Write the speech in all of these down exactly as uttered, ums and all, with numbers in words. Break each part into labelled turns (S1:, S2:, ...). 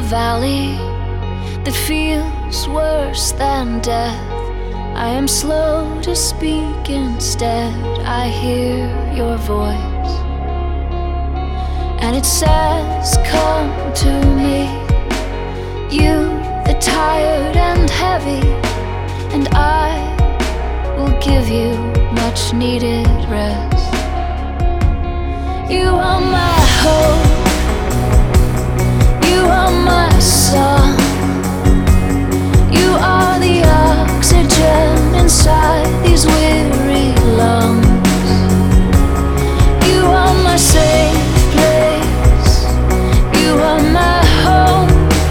S1: valley that feels worse than death. I am slow to speak, instead I hear your voice, and it says, come to me, you the tired and heavy, and I will give you much needed rest. You are my hope, you are my sun, you are the oxygen inside these weary lungs. You are my safe place, you are my home,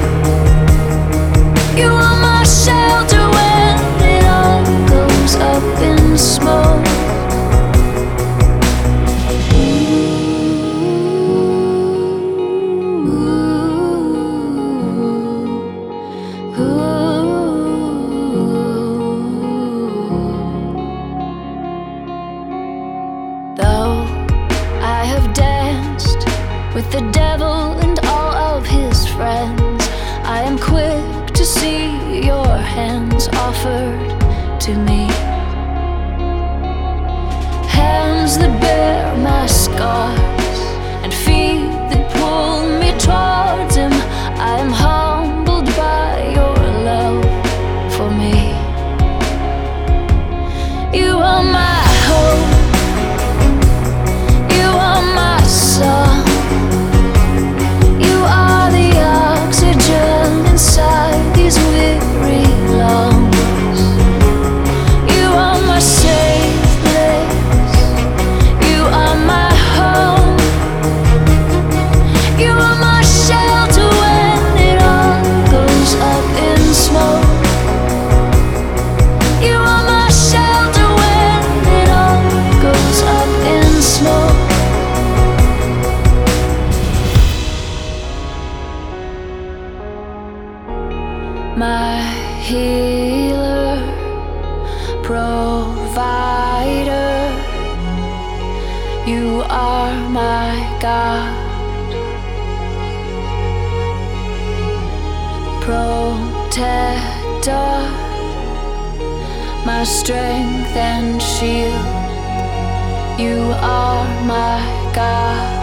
S1: you are my shelter when it all goes up in smoke. With the devil and all of his friends, I am quick to see your hands offered to me, hands that bear my scars and feet that pull me towards him. I am humbled by your love for me. You are my hope, you are my sun, inside these weary lungs. You are my safe place, you are my home, you are my shelter when it all goes up in smoke. You are my shelter when it all goes up in smoke. My healer, provider, you are my God, protector, my strength and shield, you are my God.